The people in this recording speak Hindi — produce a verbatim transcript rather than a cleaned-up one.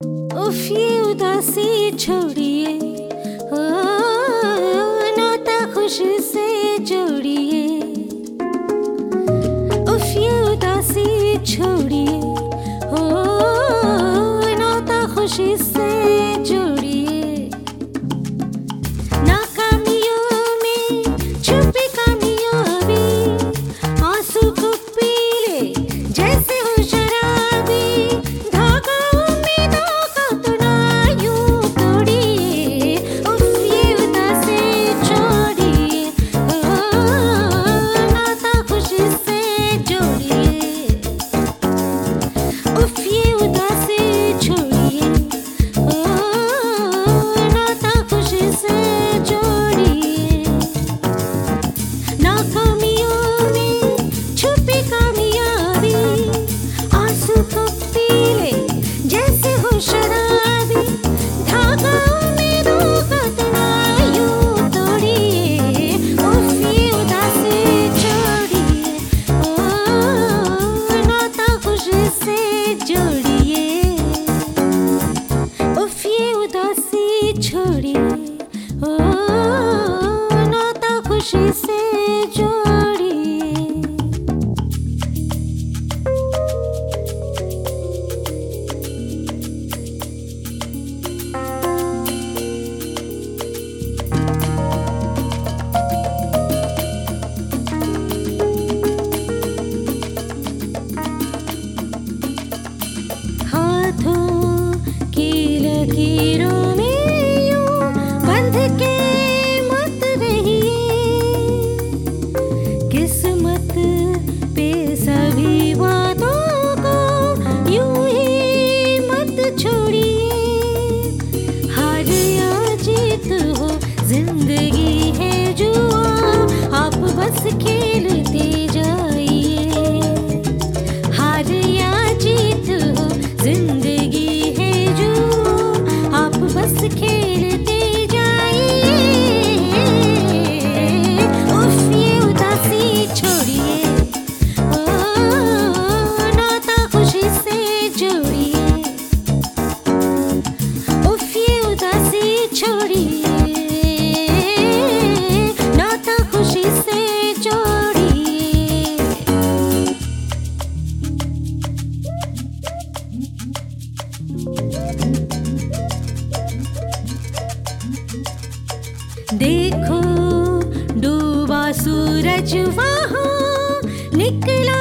उफ ये उदासी छोड़िए, ओ नाता खुशी से जोड़िए। उफ ये उदासी छोड़िए, ओ नाता खुशी से जोड़िए। नाकामियों में छुपी कामयाबी, आंसू को पी ले जैसे हो शराबी। धागा उम्मीदों का तो ना यूं तोड़िए। उफ ये उदासी छोड़िए, ओ नाता खुशी से जोड़िए। उफ ये उदासी छोड़िए, ओ नाता खुशी से जोड़िए। नाकामियों में छुपी कामयाबी, आंसू को पी ले जैसे हो शराबी। धागा उम्मीदों का तो ना यूं तोड़िए। उफ ये उदासी छोड़िए, ओ नाता खुशी से जोड़िए। उफ ये उदासी छोड़िए, ओ नाता खुशी से जोड़िए। हाथों की लकीरों में यूं बंध के मत रहिए। किस्मत पे सभी वादों को यूं ही मत छोड़िए। हार या जीत हो जिंदगी है जुआ, आप बस खेलते जाइए। हार या जीत हो जिंदगी है जुआ, आप बस खेलते जाइए। उफ ये उदासी छोड़िए, ओ नाता खुशी से जोड़िए। उफ ये उदासी छोड़िए, नाता खुशी से जोड़िए। देखो डूबा सूरज वहाँ निकला